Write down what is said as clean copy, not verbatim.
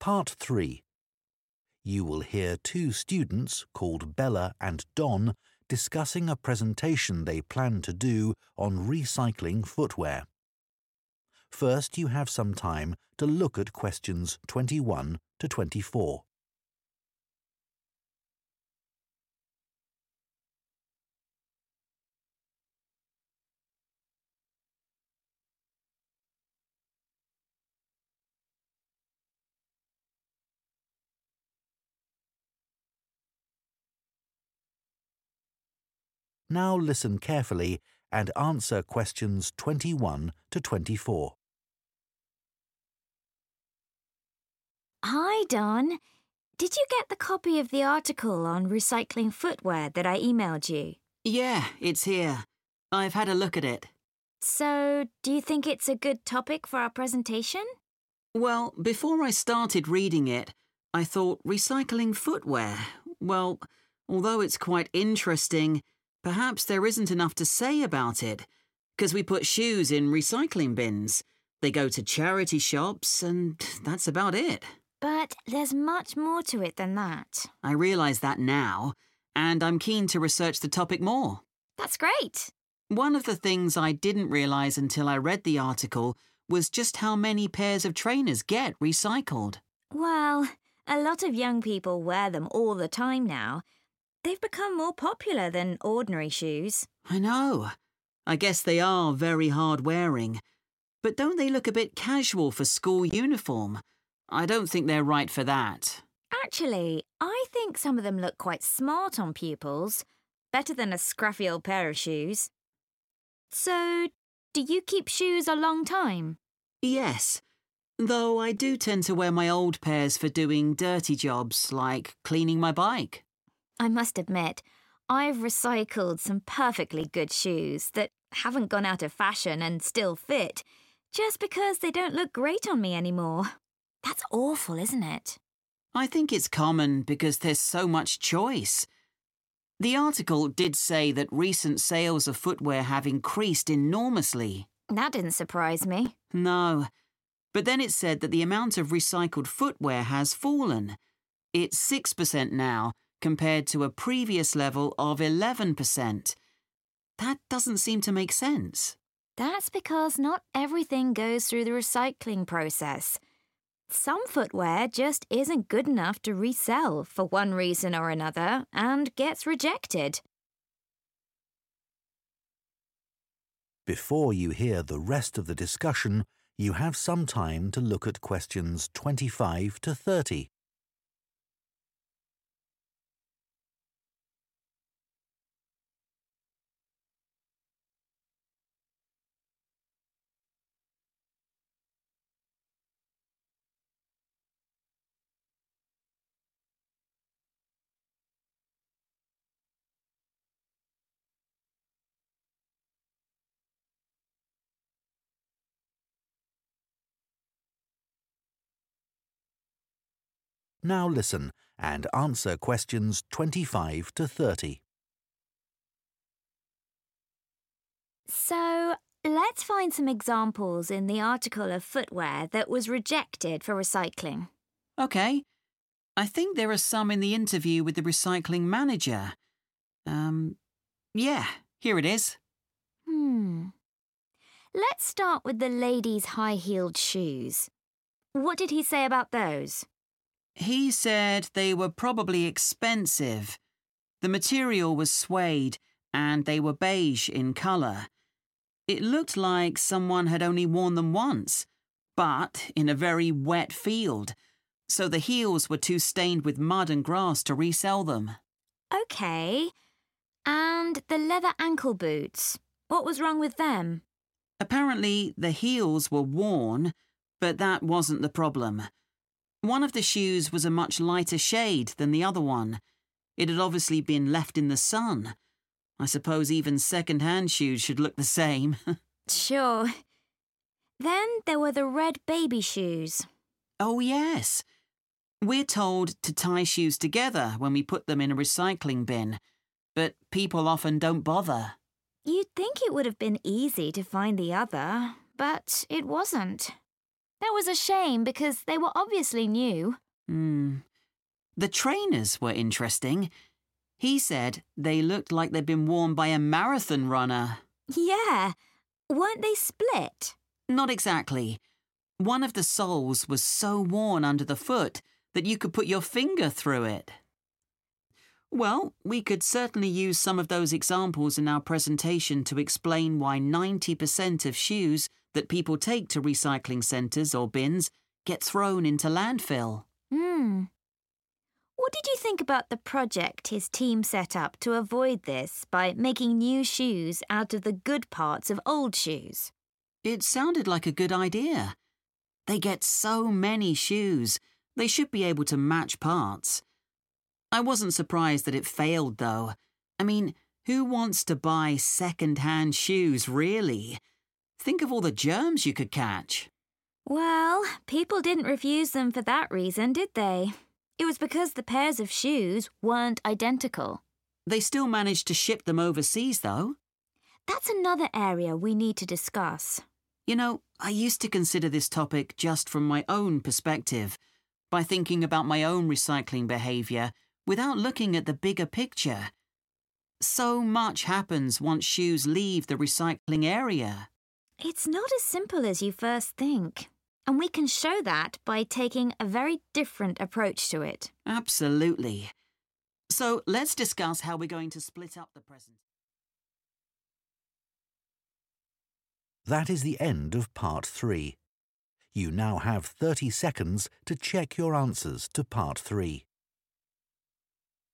Part 3. You will hear two students called Bella and Don discussing a presentation they plan to do on recycling footwear. First, you have some time to look at questions 21 to 24. Now listen carefully and answer questions 21 to 24. Hi, Don. Did you get the copy of the article on recycling footwear that I emailed you? Yeah, it's here. I've had a look at it. So, do you think it's a good topic for our presentation? Well, before I started reading it, I thought recycling footwear. Well, although it's quite interesting, perhaps there isn't enough to say about it, because we put shoes in recycling bins. They go to charity shops, and that's about it. But there's much more to it than that. I realise that now, and I'm keen to research the topic more. That's great. One of the things I didn't realise until I read the article was just how many pairs of trainers get recycled. Well, a lot of young people wear them all the time now. They've become more popular than ordinary shoes. I know. I guess they are very hard-wearing. But don't they look a bit casual for school uniform? I don't think they're right for that. Actually, I think some of them look quite smart on pupils. Better than a scruffy old pair of shoes. So, do you keep shoes a long time? Yes, though I do tend to wear my old pairs for doing dirty jobs like cleaning my bike. I must admit, I've recycled some perfectly good shoes that haven't gone out of fashion and still fit, just because they don't look great on me anymore. That's awful, isn't it? I think it's common because there's so much choice. The article did say that recent sales of footwear have increased enormously. That didn't surprise me. No, but then it said that the amount of recycled footwear has fallen. It's 6% now, compared to a previous level of 11%. That doesn't seem to make sense. That's because not everything goes through the recycling process. Some footwear just isn't good enough to resell for one reason or another and gets rejected. Before you hear the rest of the discussion, you have some time to look at questions 25 to 30. Now listen and answer questions 25 to 30. So, let's find some examples in the article of footwear that was rejected for recycling. OK. I think there are some in the interview with the recycling manager. Yeah, here it is. Let's start with the ladies' high-heeled shoes. What did he say about those? He said they were probably expensive. The material was suede and they were beige in colour. It looked like someone had only worn them once, but in a very wet field, so the heels were too stained with mud and grass to resell them. OK. And the leather ankle boots, what was wrong with them? Apparently, the heels were worn, but that wasn't the problem. One of the shoes was a much lighter shade than the other one. It had obviously been left in the sun. I suppose even second-hand shoes should look the same. Sure. Then there were the red baby shoes. Oh, yes. We're told to tie shoes together when we put them in a recycling bin, but people often don't bother. You'd think it would have been easy to find the other, but it wasn't. That was a shame because they were obviously new. The trainers were interesting. He said they looked like they'd been worn by a marathon runner. Yeah. Weren't they split? Not exactly. One of the soles was so worn under the foot that you could put your finger through it. Well, we could certainly use some of those examples in our presentation to explain why 90% of shoes that people take to recycling centres or bins get thrown into landfill. What did you think about the project his team set up to avoid this by making new shoes out of the good parts of old shoes? It sounded like a good idea. They get so many shoes, they should be able to match parts. I wasn't surprised that it failed, though. I mean, who wants to buy second-hand shoes, really? Think of all the germs you could catch. Well, people didn't refuse them for that reason, did they? It was because the pairs of shoes weren't identical. They still managed to ship them overseas, though. That's another area we need to discuss. You know, I used to consider this topic just from my own perspective, by thinking about my own recycling behaviour without looking at the bigger picture. So much happens once shoes leave the recycling area. It's not as simple as you first think. And we can show that by taking a very different approach to it. Absolutely. So let's discuss how we're going to split up the present. That is the end of part 3. You now have 30 seconds to check your answers to part 3.